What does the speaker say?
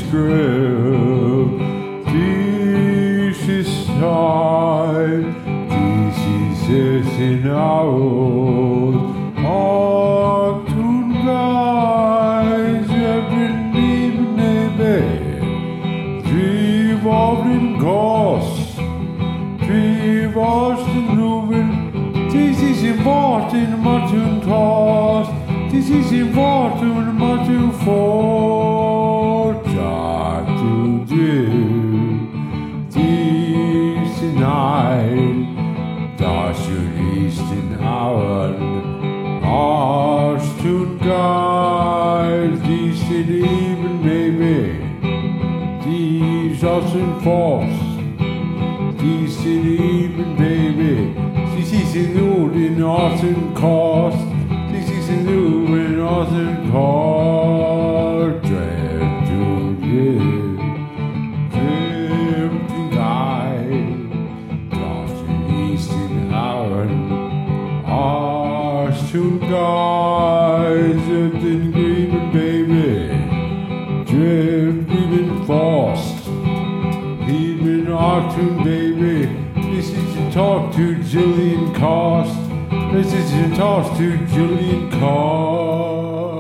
script. This is time. This is in our Artun guys. Every nebe. Driv av den gas. Driv oss den loven. This is in vaten matun tas. This is in vaten matun fortsatt to do. This night, das ist in Auern. Arstun guys, this in even baby. These us in force. This in even baby. This is in old in awesome cost. This is in new in awesome cost. Dread to live. Drifting guy. Lost in east in Aaron. Arstun guys. Drifting grieving baby. Drift even fast. Even Artun baby. This is to talk to Jillian Cost. This is to talk to Jillian Cost.